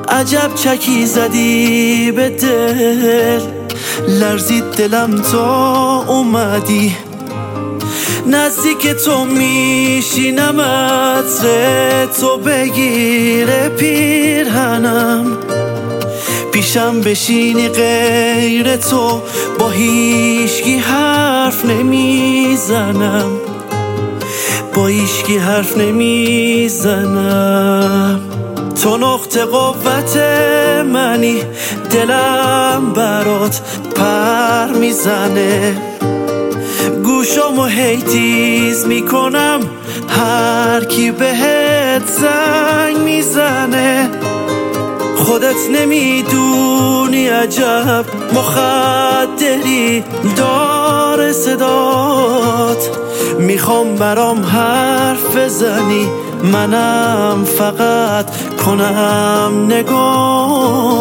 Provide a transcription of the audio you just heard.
عجب چکی زدی به دل، لرزید دلم تا اومدی نزدیک تو، میشینم عطر تو بگیره پیرهنم، پیشم بشینی غیر تو با هیچکی حرف نمیزنم، با هیچکی حرف نمیزنم. تو نقطه قوت منی، دلم برات پر میزنه، گوشامو هی تیز میکنم هر کی بهت زنگ میزنه. خودت نمیدونی عجب مخدری داره صدات، میخوام برام حرف بزنی منم فقط کنم نگاه